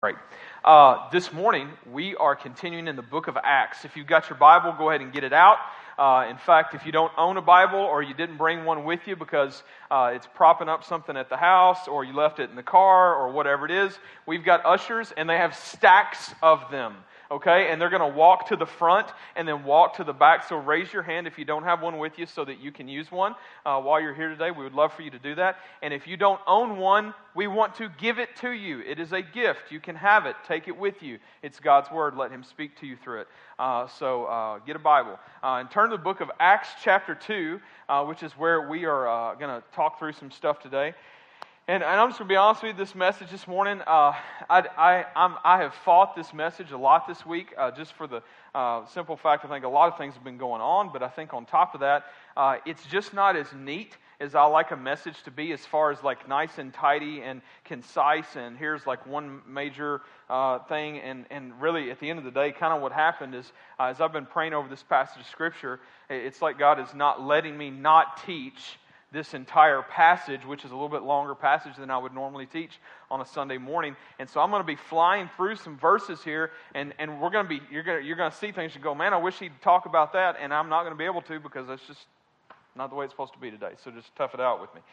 Right. This morning, we are continuing in the book of Acts. If you've got your Bible, go ahead and get it out. In fact, if you don't own a Bible or you didn't bring one with you because it's propping up something at the house or you left it in the car or whatever it is, we've got ushers and they have stacks of them. Okay, and they're going to walk to the front and then walk to the back. So raise your hand if you don't have one with you so that you can use one while you're here today. We would love for you to do that. And if you don't own one, we want to give it to you. It is a gift. You can have it. Take it with you. It's God's Word. Let Him speak to you through it. So get a Bible. And turn to the book of Acts chapter 2, which is where we are going to talk through some stuff today. And I'm just going to be honest with you, this message this morning, I have fought this message a lot this week, just for the simple fact I think a lot of things have been going on, but I think on top of that, it's just not as neat as I like a message to be as far as like nice and tidy and concise, and here's like one major thing, and really at the end of the day, kind of what happened is, as I've been praying over this passage of Scripture, it's like God is not letting me not teach this entire passage, which is a little bit longer passage than I would normally teach on a Sunday morning. And so I'm going to be flying through some verses here, and you're going to see things and go, man, I wish he'd talk about that, and I'm not going to be able to because that's just not the way it's supposed to be today. So just tough it out with me.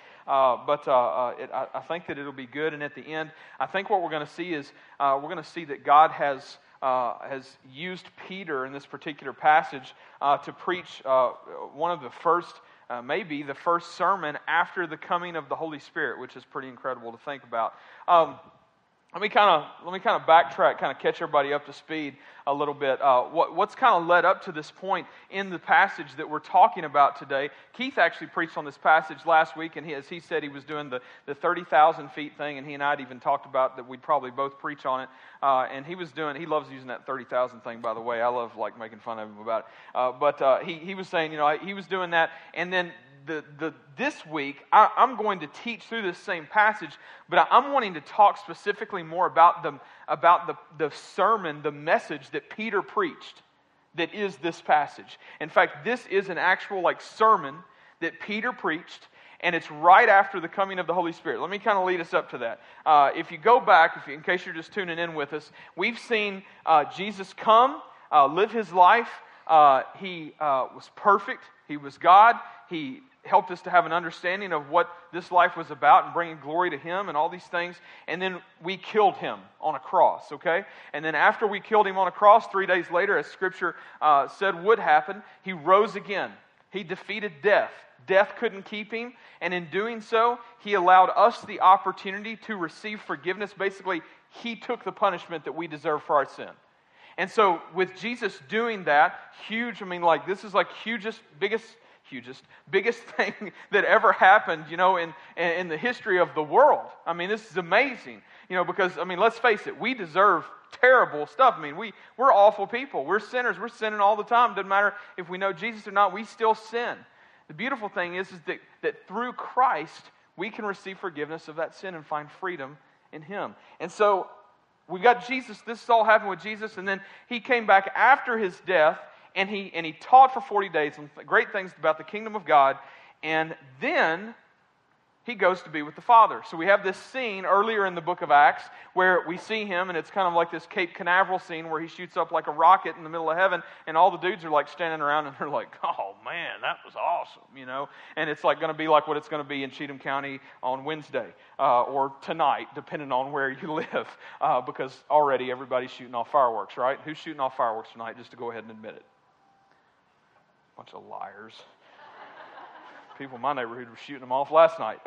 I think that it'll be good, and at the end, I think what we're going to see is we're going to see that God has used Peter in this particular passage to preach one of the first maybe the first sermon after the coming of the Holy Spirit, which is pretty incredible to think about. Let me kind of backtrack, kind of catch everybody up to speed a little bit. What's kind of led up to this point in the passage that we're talking about today? Keith actually preached on this passage last week, and as he said, he was doing the 30,000 feet thing, and he and I had even talked about that we'd probably both preach on it. And he loves using that 30,000 thing, by the way. I love like making fun of him about it. He was saying, he was doing that, and then this week, I'm going to teach through this same passage, but I'm wanting to talk specifically more about the sermon, the message that Peter preached that is this passage. In fact, this is an actual sermon that Peter preached, and it's right after the coming of the Holy Spirit. Let me kind of lead us up to that. If you go back, in case you're just tuning in with us, we've seen Jesus come, live His life. He was perfect. He was God. He helped us to have an understanding of what this life was about and bringing glory to Him and all these things. And then we killed Him on a cross, okay? And then after we killed Him on a cross, 3 days later, as Scripture said would happen, He rose again. He defeated death. Death couldn't keep Him. And in doing so, He allowed us the opportunity to receive forgiveness. Basically, He took the punishment that we deserve for our sin. And so with Jesus doing that, this is biggest thing that ever happened, in the history of the world. This is amazing, because, let's face it, we deserve terrible stuff. We're awful people. We're sinners. We're sinning all the time. Doesn't matter if we know Jesus or not, we still sin. The beautiful thing is that through Christ, we can receive forgiveness of that sin and find freedom in Him. And so, we got Jesus. This all happened with Jesus, and then He came back after His death, and he taught for 40 days some great things about the kingdom of God, and then He goes to be with the Father. So we have this scene earlier in the book of Acts where we see Him, and it's kind of like this Cape Canaveral scene where He shoots up like a rocket in the middle of heaven, and all the dudes are standing around, and they're like, oh man, that was awesome, And it's going to be like what it's going to be in Cheatham County on Wednesday, or tonight, depending on where you live, because already everybody's shooting off fireworks, right? Who's shooting off fireworks tonight, just to go ahead and admit it? Bunch of liars. People in my neighborhood were shooting them off last night.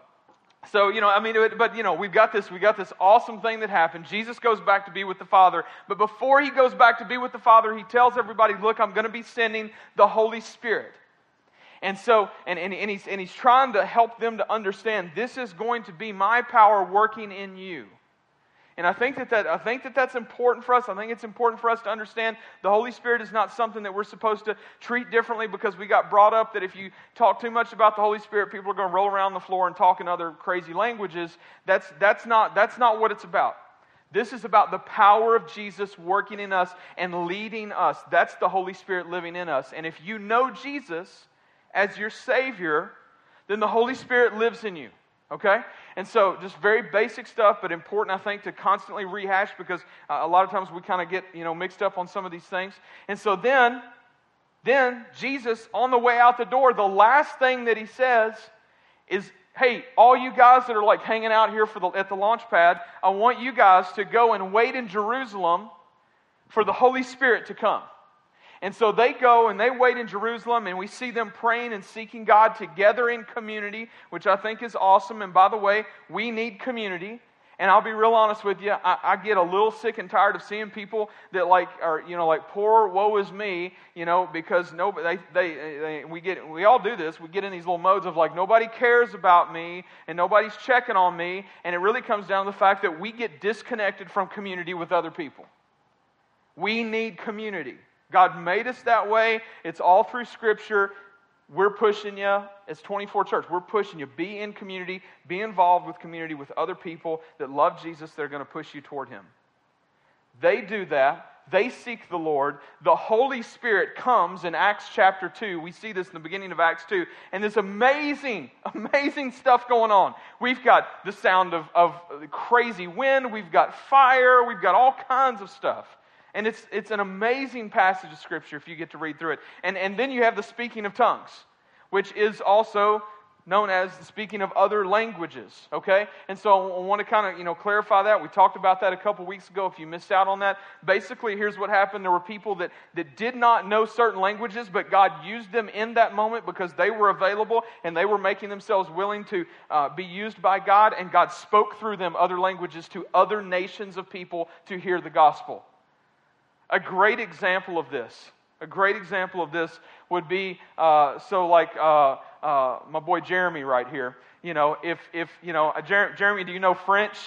We've got this awesome thing that happened. Jesus goes back to be with the Father, but before He goes back to be with the Father, He tells everybody, look, I'm going to be sending the Holy Spirit. And so, and he's trying to help them to understand, this is going to be my power working in you. And I think that's important for us. I think it's important for us to understand the Holy Spirit is not something that we're supposed to treat differently because we got brought up that if you talk too much about the Holy Spirit, people are going to roll around the floor and talk in other crazy languages. That's not what it's about. This is about the power of Jesus working in us and leading us. That's the Holy Spirit living in us. And if you know Jesus as your Savior, then the Holy Spirit lives in you. Okay? And so just very basic stuff, but important, I think, to constantly rehash because a lot of times we kind of get, mixed up on some of these things. And so then Jesus, on the way out the door, the last thing that he says is, hey, all you guys that are like hanging out here at the launch pad, I want you guys to go and wait in Jerusalem for the Holy Spirit to come. And so they go and they wait in Jerusalem, and we see them praying and seeking God together in community, which I think is awesome. And by the way, we need community. And I'll be real honest with you, I get a little sick and tired of seeing people that are poor, woe is me, because we all do this. We get in these little modes of like, nobody cares about me and nobody's checking on me. And it really comes down to the fact that we get disconnected from community with other people. We need community. God made us that way. It's all through Scripture. We're pushing you, as 24 Church, we're pushing you. Be in community, be involved with community with other people that love Jesus. They're going to push you toward Him. They do that. They seek the Lord. The Holy Spirit comes in Acts chapter 2. We see this in the beginning of Acts 2. And there's amazing, amazing stuff going on. We've got the sound of crazy wind. We've got fire. We've got all kinds of stuff. And it's an amazing passage of Scripture if you get to read through it. And then you have the speaking of tongues, which is also known as the speaking of other languages, okay? And so I want to kind of, clarify that. We talked about that a couple weeks ago if you missed out on that. Basically, here's what happened. There were people that did not know certain languages, but God used them in that moment because they were available and they were making themselves willing to be used by God, and God spoke through them other languages to other nations of people to hear the gospel. A great example of this would be, my boy Jeremy right here. Jeremy, do you know French?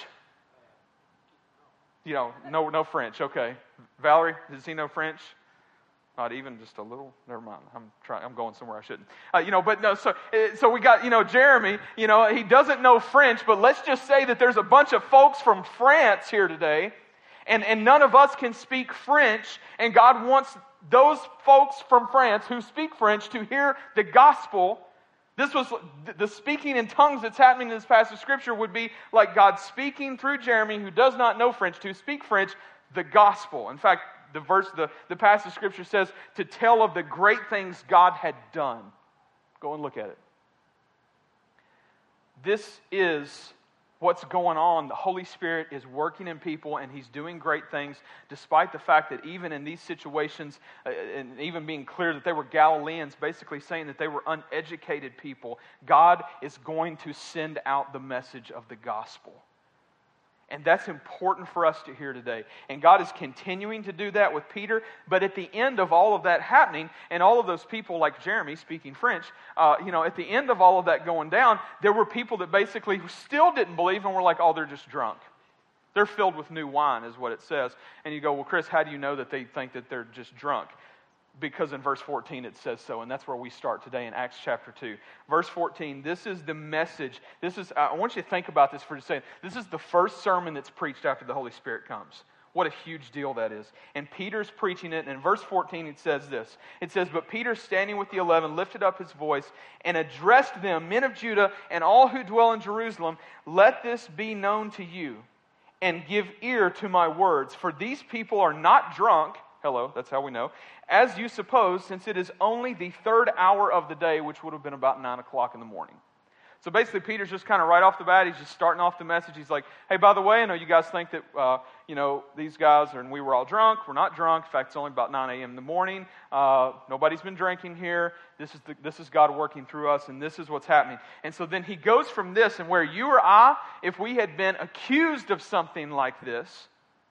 No French. Okay. Valerie, does he know French? Not even just a little. Never mind. I'm going somewhere I shouldn't. But no. So we got Jeremy. He doesn't know French, but let's just say that there's a bunch of folks from France here today. And none of us can speak French, and God wants those folks from France who speak French to hear the gospel. This was the speaking in tongues that's happening in this passage of Scripture would be like God speaking through Jeremy, who does not know French, to speak French, the gospel. In fact, the passage of Scripture says to tell of the great things God had done. Go and look at it. This is what's going on. The Holy Spirit is working in people, and He's doing great things, despite the fact that even in these situations, and even being clear that they were Galileans, basically saying that they were uneducated people, God is going to send out the message of the gospel. And that's important for us to hear today. And God is continuing to do that with Peter. But at the end of all of that happening, and all of those people like Jeremy speaking French, at the end of all of that going down, there were people that basically still didn't believe and were like, oh, they're just drunk. They're filled with new wine is what it says. And you go, well, Chris, how do you know that they think that they're just drunk? Because in verse 14 it says so, and that's where we start today in Acts chapter 2. Verse 14, this is the message. I want you to think about this for a second. This is the first sermon that's preached after the Holy Spirit comes. What a huge deal that is. And Peter's preaching it, and in verse 14 it says this. It says, but Peter, standing with the 11, lifted up his voice and addressed them, men of Judah and all who dwell in Jerusalem, let this be known to you, and give ear to my words. For these people are not drunk. Hello, that's how we know. As you suppose, since it is only the third hour of the day, which would have been about 9 o'clock in the morning. So basically, Peter's just kind of right off the bat, he's just starting off the message. He's like, hey, by the way, I know you guys think that, these guys and we were all drunk. We're not drunk. In fact, it's only about 9 a.m. in the morning. Nobody's been drinking here. This is God working through us, and this is what's happening. And so then he goes from this, and where you or I, if we had been accused of something like this,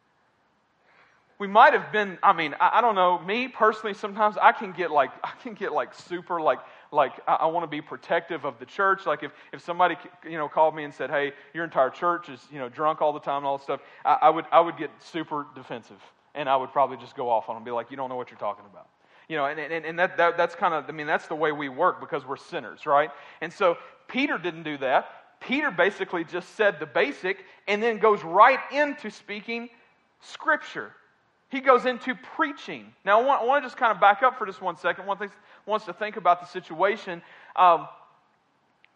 we might have been, I don't know, me personally, sometimes I can get super I want to be protective of the church. Like if somebody, called me and said, hey, your entire church is, drunk all the time and all this stuff, I would get super defensive, and I would probably just go off on them and be like, you don't know what you're talking about. And that's kind of, that's the way we work because we're sinners, right? And so Peter didn't do that. Peter basically just said the basic and then goes right into speaking Scripture. He goes into preaching. Now, I want to just kind of back up for just 1 second. One thing wants to think about the situation.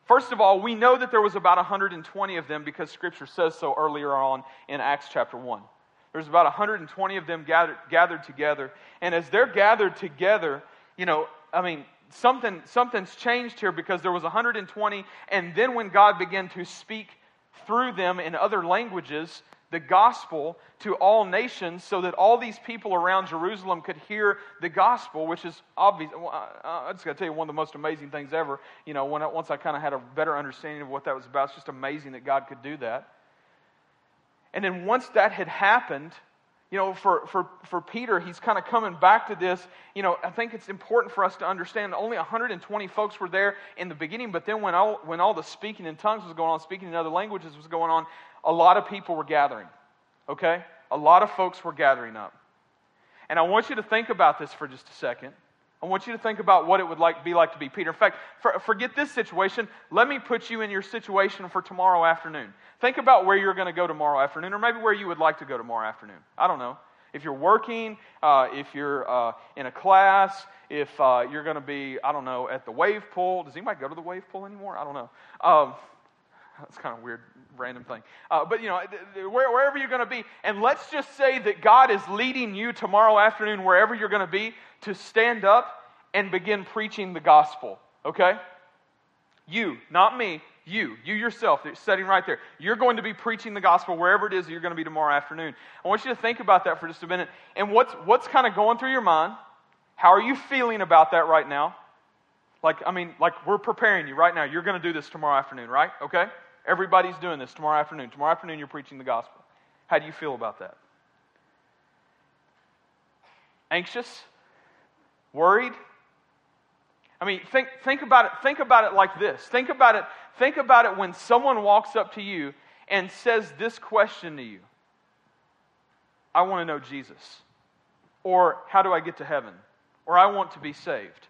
First of all, we know that there was about 120 of them because Scripture says so earlier on in Acts chapter 1. There's about 120 of them gathered together. And as they're gathered together, something's changed here because there was 120, and then when God began to speak through them in other languages, the gospel to all nations, so that all these people around Jerusalem could hear the gospel, which is obvious. I just got to tell you, one of the most amazing things ever. Once I kind of had a better understanding of what that was about, it's just amazing that God could do that. And then once that had happened, for Peter, he's kind of coming back to this. I think it's important for us to understand only 120 folks were there in the beginning, but then when all the speaking in tongues was going on, speaking in other languages was going on, a lot of people were gathering. Okay? A lot of folks were gathering up. And I want you to think about this for just a second. I want you to think about what it would be like to be Peter. In fact, forget this situation. Let me put you in your situation for tomorrow afternoon. Think about where you're going to go tomorrow afternoon, or maybe where you would like to go tomorrow afternoon. I don't know. If you're working, if you're in a class, if you're going to be, at the wave pool. Does anybody go to the wave pool anymore? I don't know. That's kind of weird, random thing. But wherever you're going to be, and let's just say that God is leading you tomorrow afternoon, wherever you're going to be, to stand up and begin preaching the gospel. Okay? You, not me. You yourself, sitting right there. You're going to be preaching the gospel wherever it is that you're going to be tomorrow afternoon. I want you to think about that for just a minute. And what's kind of going through your mind? How are you feeling about that right now? Like we're preparing you right now. You're going to do this tomorrow afternoon, right? Okay? Everybody's doing this tomorrow afternoon. Tomorrow afternoon, you're preaching the gospel. How do you feel about that? Anxious? Worried? Think about it. Think about it like this. Think about it when someone walks up to you and says this question to you. I want to know Jesus. Or, how do I get to heaven? Or, I want to be saved.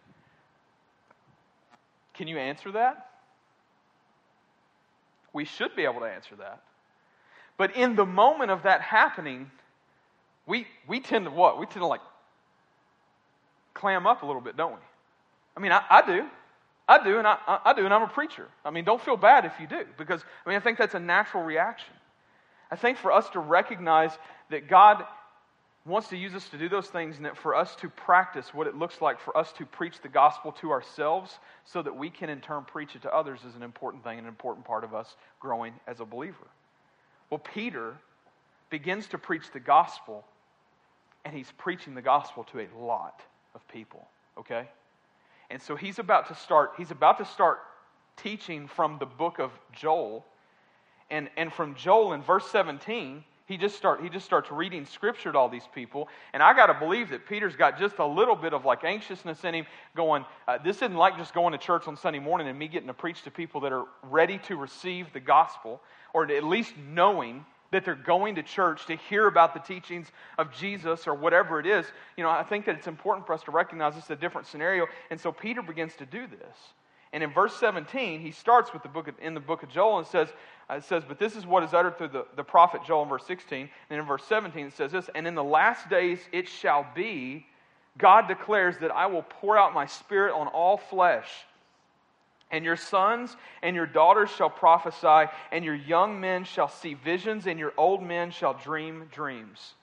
Can you answer that? We should be able to answer that. But in the moment of that happening, we tend to what? We tend to clam up a little bit, don't we? I do. I do, and I do, and I'm a preacher. Don't feel bad if you do, because I think that's a natural reaction. I think for us to recognize that God wants to use us to do those things, and that for us to practice what it looks like for us to preach the gospel to ourselves so that we can in turn preach it to others is an important thing, an important part of us growing as a believer. Well, Peter begins to preach the gospel, and he's preaching the gospel to a lot of people, okay? And so he's about to start teaching from the book of Joel, and from Joel in verse 17, he just starts reading scripture to all these people. And I got to believe that Peter's got just a little bit of anxiousness in him going, this isn't like just going to church on Sunday morning and me getting to preach to people that are ready to receive the gospel, or at least knowing that they're going to church to hear about the teachings of Jesus or whatever it is. I think that it's important for us to recognize this is a different scenario. And so Peter begins to do this. And in verse 17, he starts with in the book of Joel and says, but this is what is uttered through the prophet Joel in verse 16. And in verse 17 it says this, and in the last days it shall be, God declares, that I will pour out my spirit on all flesh. And your sons and your daughters shall prophesy, and your young men shall see visions, and your old men shall dream dreams.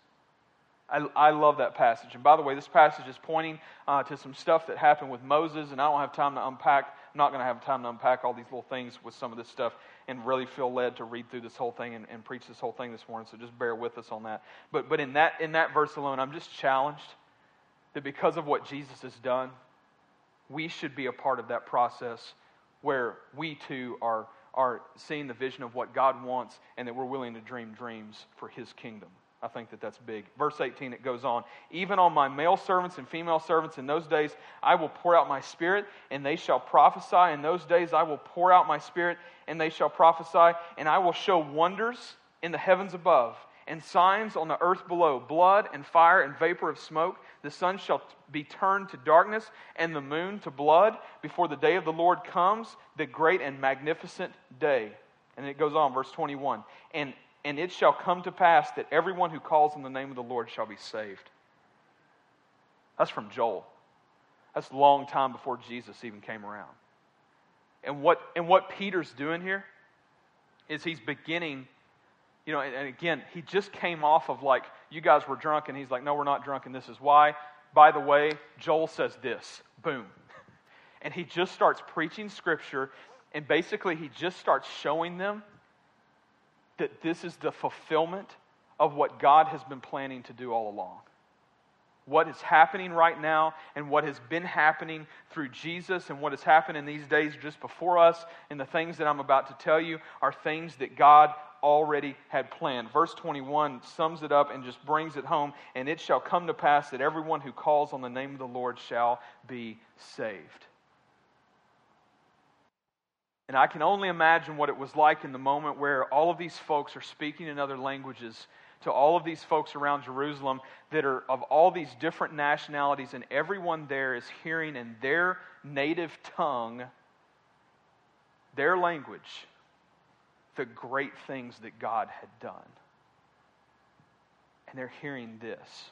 I love that passage. And by the way, this passage is pointing to some stuff that happened with Moses, and I don't have time to unpack. I'm not going to have time to unpack all these little things with some of this stuff and really feel led to read through this whole thing and preach this whole thing this morning, so just bear with us on that. But in that verse alone, I'm just challenged that because of what Jesus has done, we should be a part of that process where we too are seeing the vision of what God wants, and that we're willing to dream dreams for His kingdom. I think that that's big. Verse 18, it goes on. Even on my male servants and female servants in those days, I will pour out my spirit, and they shall prophesy. In those days, I will pour out my spirit, and they shall prophesy. And I will show wonders in the heavens above, and signs on the earth below, blood and fire and vapor of smoke. The sun shall be turned to darkness, and the moon to blood, before the day of the Lord comes, the great and magnificent day. And it goes on, verse 21. And it shall come to pass that everyone who calls on the name of the Lord shall be saved. That's from Joel. That's a long time before Jesus even came around. And what Peter's doing here is he's beginning, and again, he just came off of like, you guys were drunk, and he's like, no, we're not drunk, and this is why. By the way, Joel says this. Boom. And he just starts preaching Scripture, and basically he just starts showing them that this is the fulfillment of what God has been planning to do all along. What is happening right now and what has been happening through Jesus and what has happened in these days just before us and the things that I'm about to tell you are things that God already had planned. Verse 21 sums it up and just brings it home. And it shall come to pass that everyone who calls on the name of the Lord shall be saved. And I can only imagine what it was like in the moment where all of these folks are speaking in other languages to all of these folks around Jerusalem that are of all these different nationalities, and everyone there is hearing in their native tongue, their language, the great things that God had done. And they're hearing this.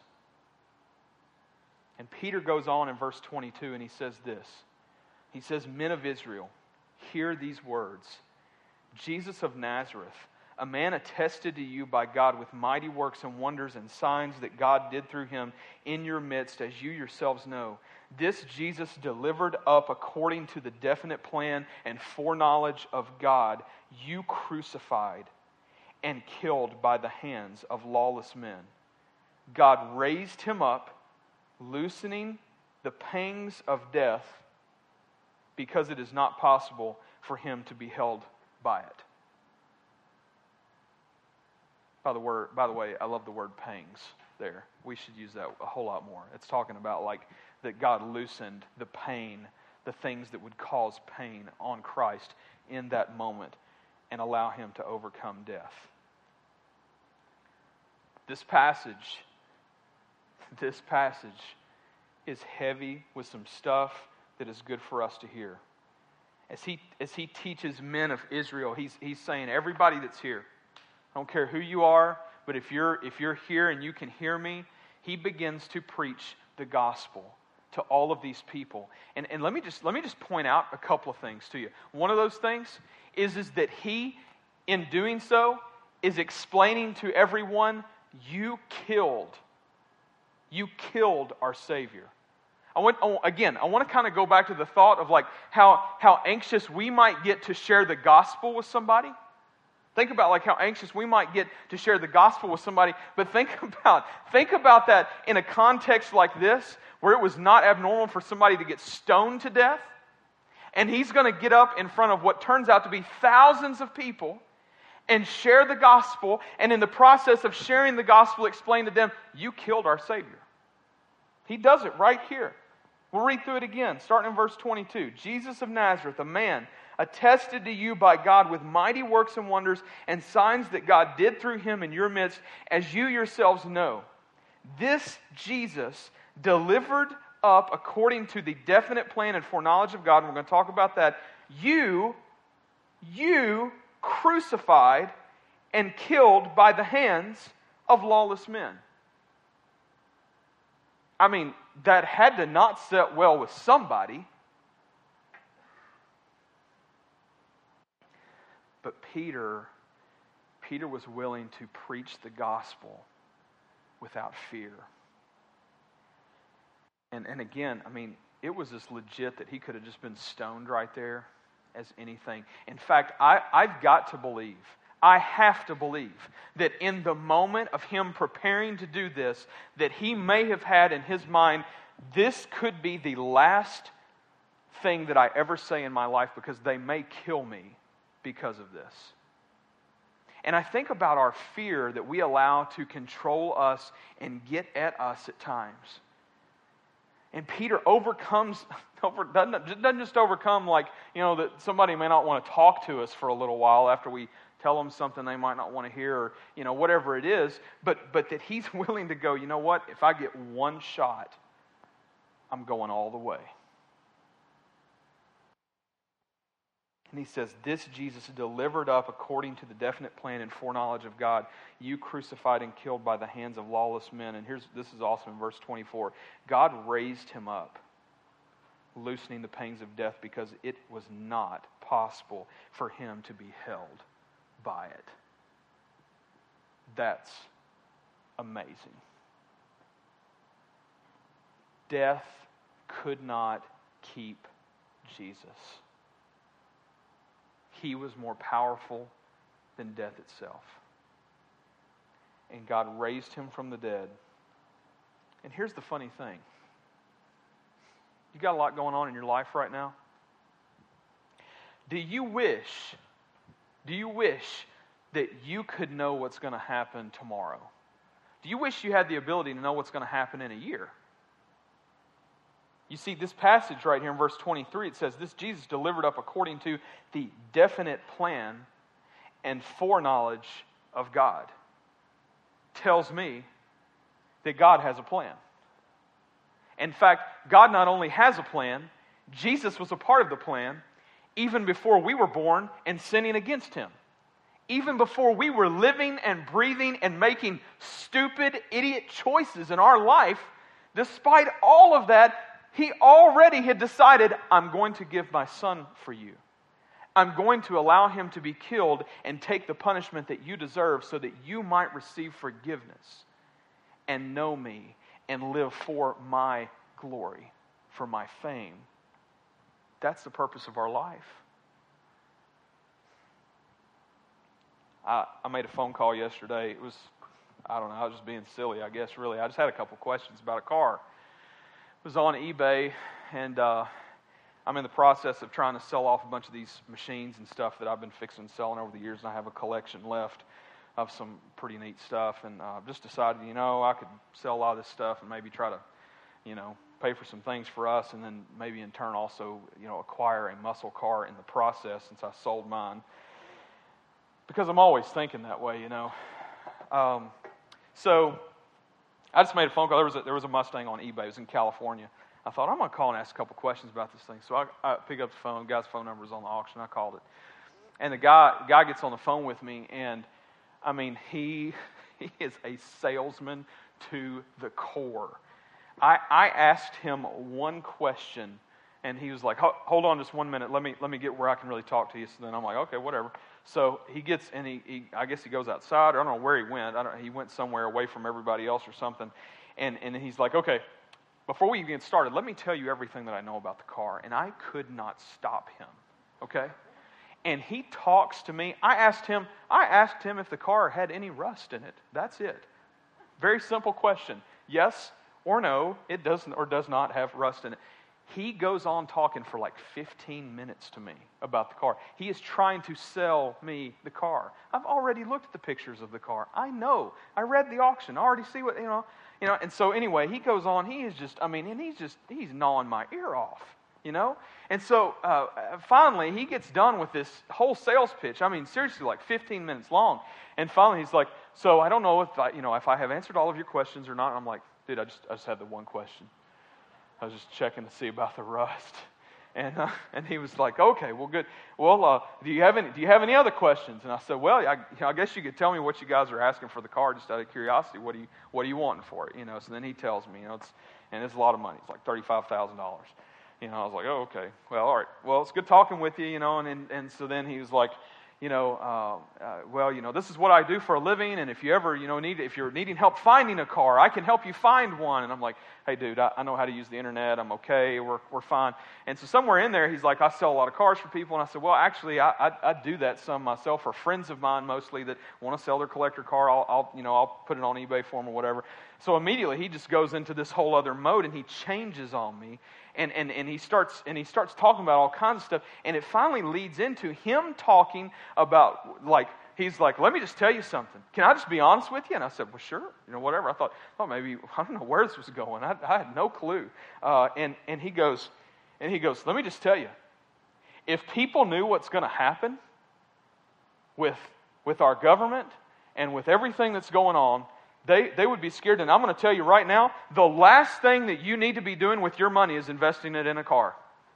And Peter goes on in verse 22 and he says this. He says, "Men of Israel, hear these words. Jesus of Nazareth, a man attested to you by God with mighty works and wonders and signs that God did through him in your midst, as you yourselves know. This Jesus delivered up according to the definite plan and foreknowledge of God, you crucified and killed by the hands of lawless men. God raised him up, loosening the pangs of death, because it is not possible for him to be held by it." By the way, I love the word pangs there. We should use that a whole lot more. It's talking about like that God loosened the pain, the things that would cause pain on Christ in that moment and allow him to overcome death. This passage is heavy with some stuff that is good for us to hear. As he teaches men of Israel, he's saying, everybody that's here, I don't care who you are, but if you're here and you can hear me, he begins to preach the gospel to all of these people. And let me just point out a couple of things to you. One of those things is that he, in doing so, is explaining to everyone, you killed our Savior. I want to kind of go back to the thought of like how anxious we might get to share the gospel with somebody. Think about like how anxious we might get to share the gospel with somebody, but think about that in a context like this, where it was not abnormal for somebody to get stoned to death, and he's going to get up in front of what turns out to be thousands of people and share the gospel, and in the process of sharing the gospel, explain to them, you killed our Savior. He does it right here. We'll read through it again, starting in verse 22. Jesus of Nazareth, a man attested to you by God with mighty works and wonders and signs that God did through him in your midst, as you yourselves know. This Jesus delivered up according to the definite plan and foreknowledge of God, and we're going to talk about that, you crucified and killed by the hands of lawless men. I mean, that had to not sit well with somebody. But Peter was willing to preach the gospel without fear. And again, I mean, it was as legit that he could have just been stoned right there as anything. In fact, I've got to believe, I have to believe that in the moment of him preparing to do this, that he may have had in his mind, this could be the last thing that I ever say in my life because they may kill me because of this. And I think about our fear that we allow to control us and get at us at times. And Peter doesn't just overcome like, that somebody may not want to talk to us for a little while after we tell them something they might not want to hear, or, whatever it is, but that he's willing to go, you know what, if I get one shot, I'm going all the way. And he says, this Jesus delivered up according to the definite plan and foreknowledge of God, you crucified and killed by the hands of lawless men. And this is awesome in verse 24. God raised him up, loosening the pangs of death, because it was not possible for him to be held by it. That's amazing. Death could not keep Jesus. He was more powerful than death itself. And God raised him from the dead. And here's the funny thing. You got a lot going on in your life right now? Do you wish that you could know what's going to happen tomorrow? Do you wish you had the ability to know what's going to happen in a year? You see, this passage right here in verse 23, it says, this Jesus delivered up according to the definite plan and foreknowledge of God. Tells me that God has a plan. In fact, God not only has a plan, Jesus was a part of the plan even before we were born and sinning against him. Even before we were living and breathing and making stupid, idiot choices in our life, despite all of that, he already had decided, I'm going to give my son for you. I'm going to allow him to be killed and take the punishment that you deserve so that you might receive forgiveness and know me and live for my glory, for my fame. That's the purpose of our life. I made a phone call yesterday. It was, I don't know, I was just being silly, I guess, really. I just had a couple questions about a car. It was on eBay, and I'm in the process of trying to sell off a bunch of these machines and stuff that I've been fixing and selling over the years, and I have a collection left of some pretty neat stuff, and just decided, I could sell a lot of this stuff and maybe try to, pay for some things for us, and then maybe in turn also, acquire a muscle car in the process since I sold mine. Because I'm always thinking that way, So I just made a phone call. There was a Mustang on eBay. It was in California. I thought, I'm going to call and ask a couple questions about this thing. So I pick up the phone. The guy's phone number was on the auction. I called it. And the guy gets on the phone with me, and, he is a salesman to the core. I asked him one question, and he was like, hold on just 1 minute. Let me get where I can really talk to you. So then I'm like, okay, whatever. So he gets, and I guess he goes outside, or I don't know where he went. He went somewhere away from everybody else or something. And he's like, okay, before we even get started, let me tell you everything that I know about the car. And I could not stop him, okay? And he talks to me. I asked him if the car had any rust in it. That's it. Very simple question. Yes or no, it doesn't or does not have rust in it. He goes on talking for like 15 minutes to me about the car. He is trying to sell me the car. I've already looked at the pictures of the car. I know. I read the auction. I already see what, And so anyway, he goes on. He is just, and he's gnawing my ear off, And so finally, he gets done with this whole sales pitch. Seriously, like 15 minutes long. And finally, he's like, so I don't know if I have answered all of your questions or not. And I'm like, dude, I just had the one question. I was just checking to see about the rust, and he was like, "Okay, well, good. Well, do you have any other questions?" And I said, "Well, I guess you could tell me what you guys are asking for the car, just out of curiosity. What are you wanting for it? So then he tells me, it's a lot of money. It's like $35,000. I was like, "Oh, okay. Well, all right. Well, it's good talking with you, And so then he was like, this is what I do for a living, and if you ever, if you're needing help finding a car, I can help you find one." And I'm like, "Hey, dude, I know how to use the internet. I'm okay. We're fine." And so somewhere in there, he's like, "I sell a lot of cars for people." And I said, "Well, actually, I do that some myself for friends of mine mostly that want to sell their collector car. I'll put it on eBay for them or whatever." So immediately he just goes into this whole other mode, and he changes on me. And he starts talking about all kinds of stuff, and it finally leads into him talking about, he's like, "Let me just tell you something. Can I just be honest with you?" And I said, "Well, sure, whatever." I thought maybe, I don't know where this was going. I had no clue. And he goes, "Let me just tell you, if people knew what's going to happen with our government and with everything that's going on, they would be scared. And I'm going to tell you right now, the last thing that you need to be doing with your money is investing it in a car."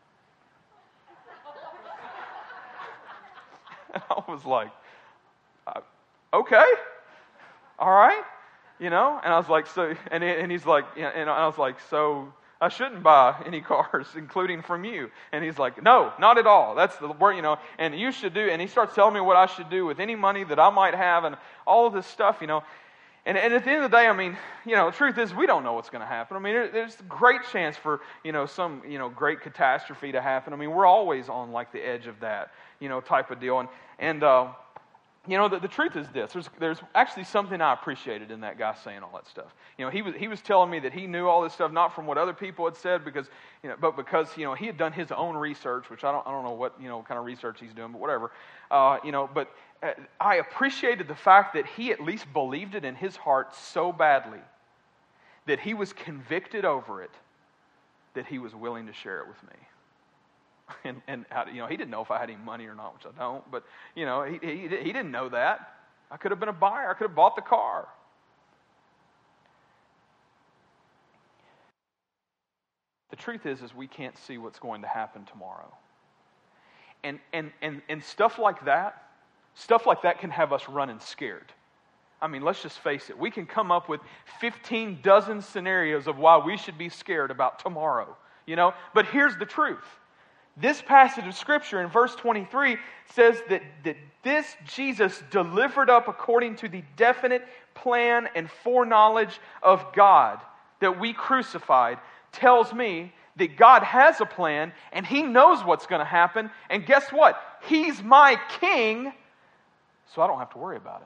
And I was like, okay, all right, And I was like, so, and he's like, and I was like, so, I shouldn't buy any cars, including from you. And he's like, no, not at all. That's the word, and you should do. And he starts telling me what I should do with any money that I might have and all of this stuff, And at the end of the day, the truth is we don't know what's going to happen. There's a great chance for, some, great catastrophe to happen. We're always on like the edge of that, type of deal. The truth is this. There's actually something I appreciated in that guy saying all that stuff. He was telling me that he knew all this stuff, not from what other people had said, but because he had done his own research, which I don't know what kind of research he's doing, but whatever. But I appreciated the fact that he at least believed it in his heart so badly that he was convicted over it, that he was willing to share it with me. And he didn't know if I had any money or not, which I don't. But he didn't know that. I could have been a buyer. I could have bought the car. The truth is we can't see what's going to happen tomorrow. And stuff like that can have us running scared. Let's just face it. We can come up with 15 dozen scenarios of why we should be scared about tomorrow. But here's the truth. This passage of Scripture in verse 23 says that this Jesus delivered up according to the definite plan and foreknowledge of God that we crucified tells me that God has a plan and He knows what's going to happen. And guess what? He's my King, so I don't have to worry about it.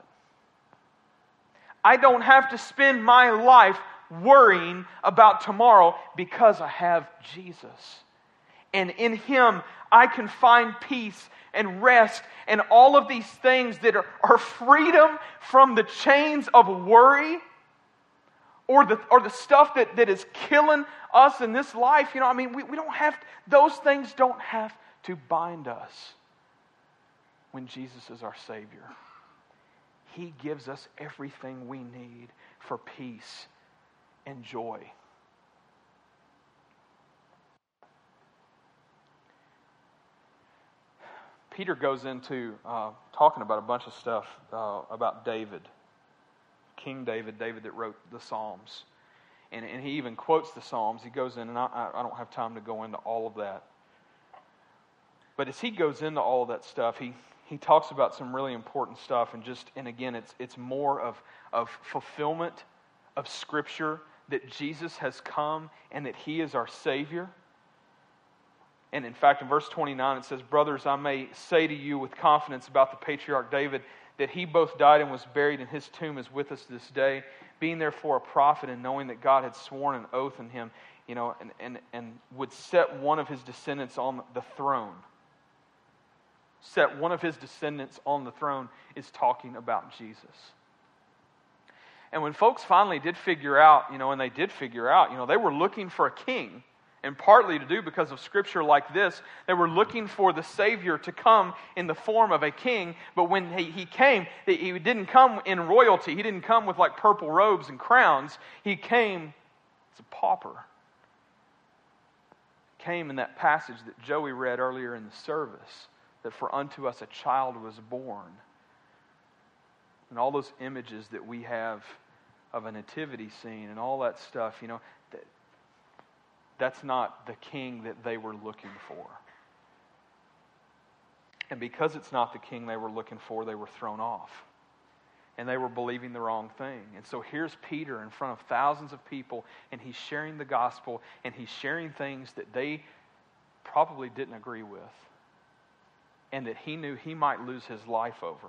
I don't have to spend my life worrying about tomorrow because I have Jesus. And in Him, I can find peace and rest and all of these things that are freedom from the chains of worry or the stuff that is killing us in this life. We don't have, those things don't have to bind us when Jesus is our Savior. He gives us everything we need for peace and joy. Peter goes into talking about a bunch of stuff about David, King David that wrote the Psalms. And he even quotes the Psalms. He goes in, and I don't have time to go into all of that. But as he goes into all of that stuff, he talks about some really important stuff. And again, it's more of fulfillment of Scripture, that Jesus has come and that He is our Savior. And in fact, in verse 29, it says, "Brothers, I may say to you with confidence about the patriarch David, that he both died and was buried, and his tomb is with us this day. Being therefore a prophet, and knowing that God had sworn an oath in him, and would set one of his descendants on the throne." Set one of his descendants on the throne is talking about Jesus. And when folks finally did figure out, they were looking for a king. And partly to do because of Scripture like this, they were looking for the Savior to come in the form of a king. But when he came, he didn't come in royalty. He didn't come with like purple robes and crowns. He came as a pauper. He came in that passage that Joey read earlier in the service, that for unto us a child was born. And all those images that we have of a nativity scene and all that stuff, that's not the king that they were looking for. And because it's not the king they were looking for, they were thrown off. And they were believing the wrong thing. And so here's Peter in front of thousands of people, and he's sharing the gospel, and he's sharing things that they probably didn't agree with, and that he knew he might lose his life over.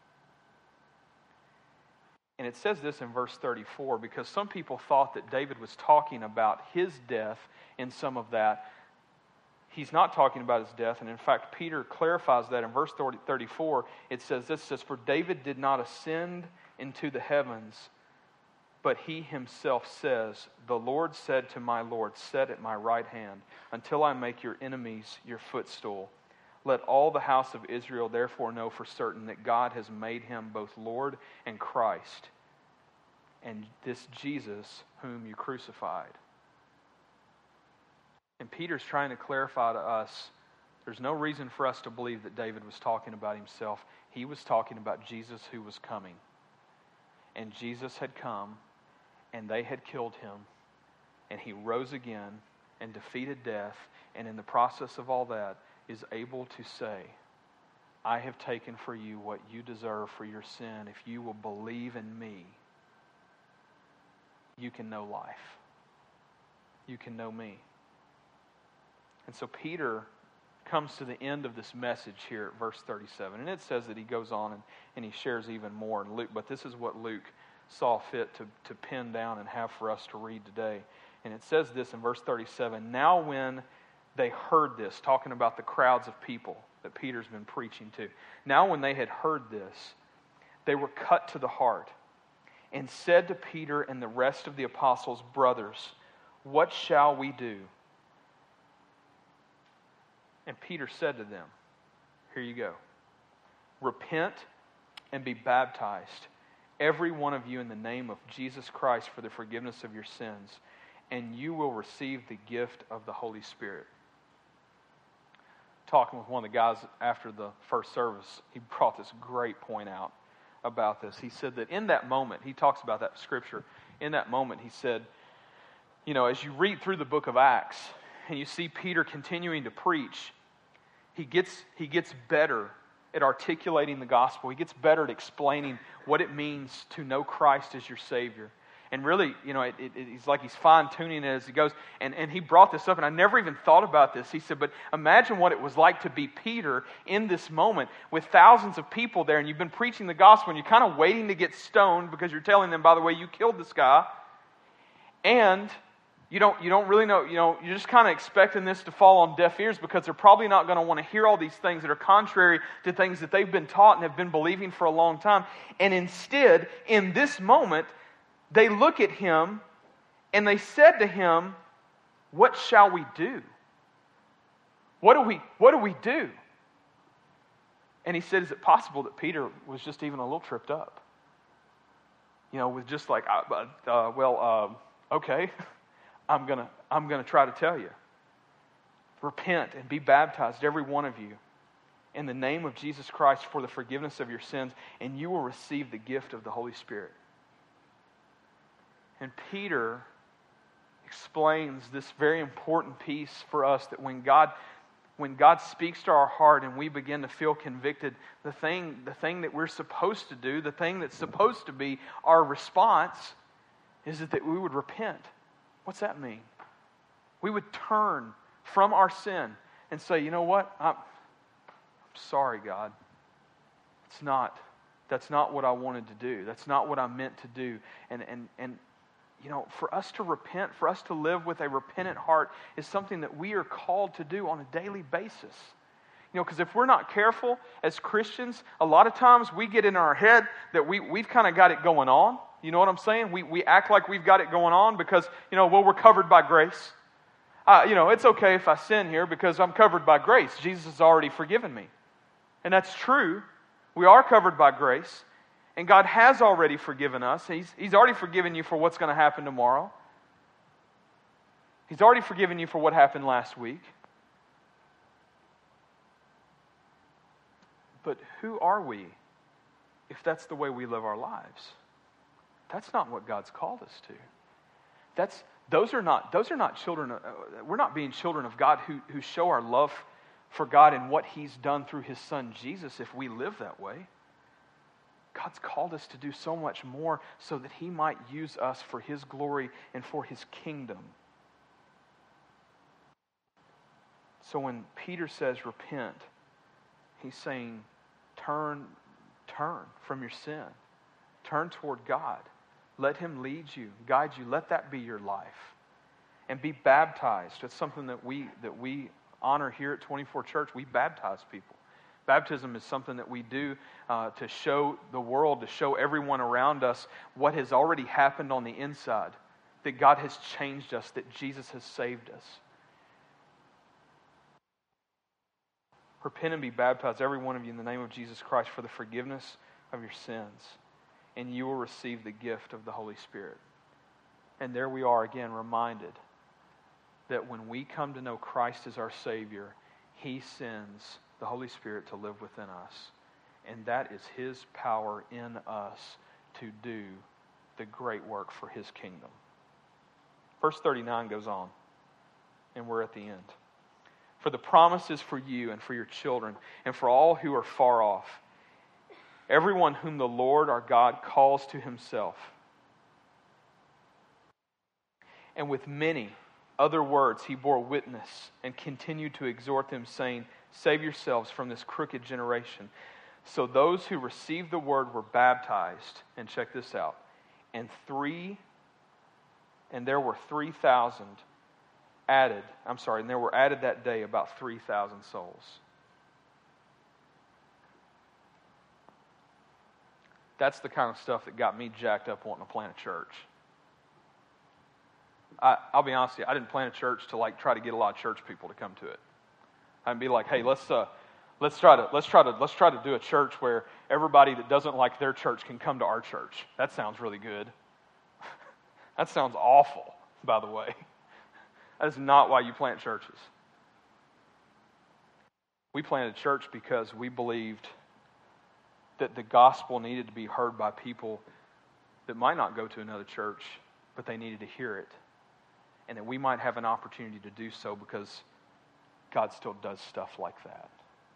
And it says this in verse 34, because some people thought that David was talking about his death in some of that. He's not talking about his death. And in fact, Peter clarifies that in verse 34. It says this, "For David did not ascend into the heavens, but he himself says, the Lord said to my Lord, sit at my right hand until I make your enemies your footstool. Let all the house of Israel therefore know for certain that God has made him both Lord and Christ, and this Jesus whom you crucified." And Peter's trying to clarify to us, there's no reason for us to believe that David was talking about himself. He was talking about Jesus who was coming. And Jesus had come, and they had killed him, And he rose again and defeated death, and in the process of all that is able to say, I have taken for you what you deserve for your sin. If you will believe in me, you can know life. You can know me. And so Peter comes to the end of this message here at verse 37. And it says that he goes on and he shares even more in Luke. But this is what Luke saw fit to pin down and have for us to read today. And it says this in verse 37. Now when they heard this, talking about the crowds of people that Peter's been preaching to. Now when they had heard this, they were cut to the heart and said to Peter and the rest of the apostles, brothers, what shall we do? And Peter said to them, here you go. Repent and be baptized, every one of you in the name of Jesus Christ for the forgiveness of your sins, and you will receive the gift of the Holy Spirit. Talking with one of the guys after the first service, he brought this great point out about this. He said that in that moment, he talks about that scripture, in that moment he said, you know, as you read through the book of Acts and you see Peter continuing to preach, he gets better at articulating the gospel. He gets better at explaining what it means to know Christ as your Savior. And really, you know, it's like he's fine-tuning it as he goes. And he brought this up, and I never even thought about this. He said, but imagine what it was like to be Peter in this moment with thousands of people there, and you've been preaching the gospel, and you're kind of waiting to get stoned because you're telling them, by the way, you killed this guy. And you don't really know, you know, you're just kind of expecting this to fall on deaf ears because they're probably not going to want to hear all these things that are contrary to things that they've been taught and have been believing for a long time. And instead, in this moment, they look at him and they said to him, what shall we do? What do we do? And he said, is it possible that Peter was just even a little tripped up? You know, with just like, okay, I'm gonna try to tell you. Repent and be baptized, every one of you, in the name of Jesus Christ for the forgiveness of your sins, and you will receive the gift of the Holy Spirit. And Peter explains this very important piece for us, that when God speaks to our heart and we begin to feel convicted, the thing that we're supposed to do, the thing that's supposed to be our response, is that we would repent. What's that mean? We would turn from our sin and say, you know what? I'm sorry, God. That's not what I wanted to do. That's not what I meant to do. And you know, for us to repent, for us to live with a repentant heart is something that we are called to do on a daily basis. You know, because if we're not careful as Christians, a lot of times we get in our head that we've kind of got it going on. You know what I'm saying? We act like we've got it going on because, you know, well, we're covered by grace. You know, it's okay if I sin here because I'm covered by grace. Jesus has already forgiven me. And that's true. We are covered by grace. And God has already forgiven us. He's already forgiven you for what's going to happen tomorrow. He's already forgiven you for what happened last week. But who are we if that's the way we live our lives? That's not what God's called us to. Those are not children. We're not being children of God who show our love for God and what He's done through His Son Jesus if we live that way. God's called us to do so much more so that He might use us for His glory and for His kingdom. So when Peter says repent, he's saying turn from your sin. Turn toward God. Let Him lead you, guide you. Let that be your life. And be baptized. It's something that we honor here at 24 Church. We baptize people. Baptism is something that we do to show the world, to show everyone around us what has already happened on the inside. That God has changed us, that Jesus has saved us. Repent and be baptized, every one of you, in the name of Jesus Christ for the forgiveness of your sins. And you will receive the gift of the Holy Spirit. And there we are again reminded that when we come to know Christ as our Savior, He sends the Holy Spirit to live within us. And that is His power in us to do the great work for His kingdom. Verse 39 goes on, and we're at the end. For the promise is for you and for your children and for all who are far off, everyone whom the Lord our God calls to himself. And with many other words he bore witness and continued to exhort them, saying, Save yourselves from this crooked generation. So those who received the word were baptized. And check this out. And there were 3,000 added. And there were added that day about 3,000 souls. That's the kind of stuff that got me jacked up wanting to plant a church. I'll be honest with you, I didn't plant a church to try to get a lot of church people to come to it. I'd be like, hey, let's try to do a church where everybody that doesn't like their church can come to our church. That sounds really good. That sounds awful, by the way. That is not why you plant churches. We planted a church because we believed that the gospel needed to be heard by people that might not go to another church, but they needed to hear it. And that we might have an opportunity to do so because God still does stuff like that.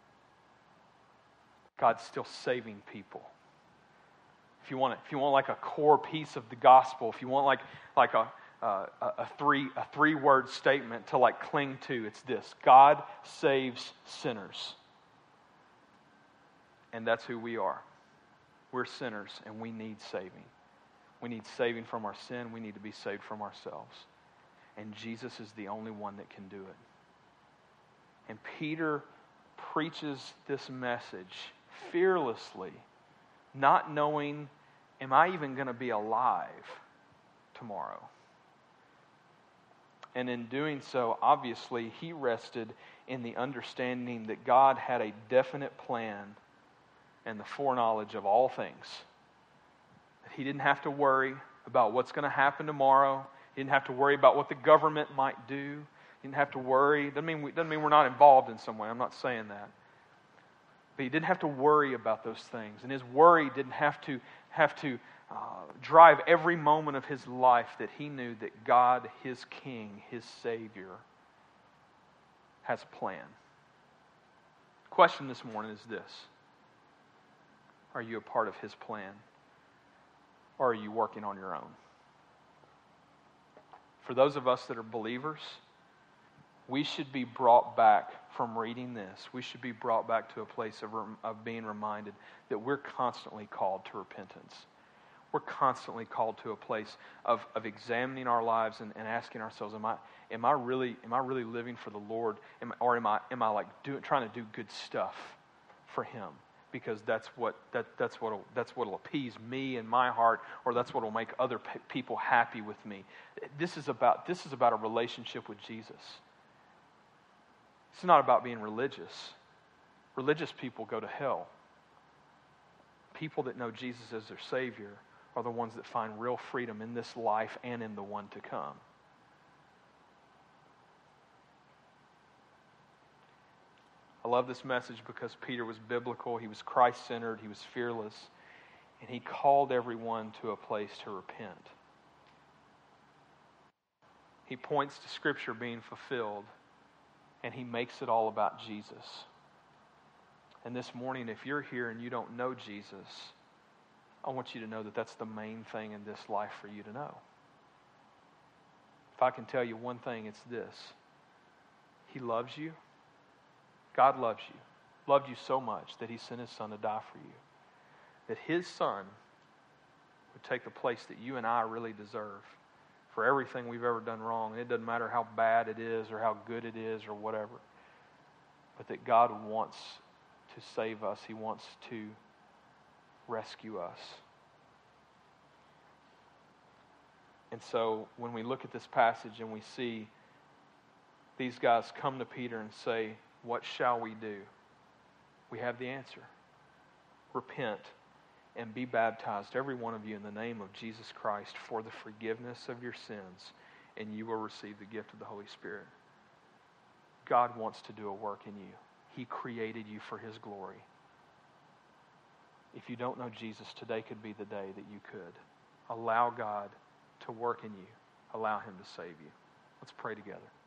God's still saving people. If you want like a core piece of the gospel, if you want like a three-word statement to cling to, it's this: God saves sinners. And that's who we are. We're sinners and we need saving. We need saving from our sin. We need to be saved from ourselves. And Jesus is the only one that can do it. And Peter preaches this message fearlessly, not knowing, am I even going to be alive tomorrow? And in doing so, obviously, he rested in the understanding that God had a definite plan and the foreknowledge of all things. He didn't have to worry about what's going to happen tomorrow. He didn't have to worry about what the government might do. He didn't have to worry. Doesn't mean we're not involved in some way. I'm not saying that. But he didn't have to worry about those things. And his worry didn't have to drive every moment of his life, that he knew that God, his King, his Savior, has a plan. The question this morning is this: are you a part of his plan? Or are you working on your own? For those of us that are believers, we should be brought back from reading this. We should be brought back to a place of being reminded that we're constantly called to repentance. We're constantly called to a place of examining our lives and asking ourselves, am I really living for the Lord? Or am I trying to do good stuff for Him? Because that's what'll appease me and my heart, or that's what'll make other people happy with me. This is about a relationship with Jesus. It's not about being religious. Religious people go to hell. People that know Jesus as their Savior are the ones that find real freedom in this life and in the one to come. I love this message because Peter was biblical, he was Christ-centered, he was fearless, and he called everyone to a place to repent. He points to Scripture being fulfilled, and he makes it all about Jesus. And this morning, if you're here and you don't know Jesus, I want you to know that that's the main thing in this life for you to know. If I can tell you one thing, it's this: He loves you. God loves you. Loved you so much that He sent His Son to die for you. That His Son would take the place that you and I really deserve for everything we've ever done wrong. And it doesn't matter how bad it is or how good it is or whatever. But that God wants to save us. He wants to rescue us. And so when we look at this passage and we see these guys come to Peter and say, what shall we do? We have the answer. Repent and be baptized, every one of you, in the name of Jesus Christ for the forgiveness of your sins, and you will receive the gift of the Holy Spirit. God wants to do a work in you. He created you for His glory. If you don't know Jesus, today could be the day that you could. Allow God to work in you. allow Him to save you. Let's pray together.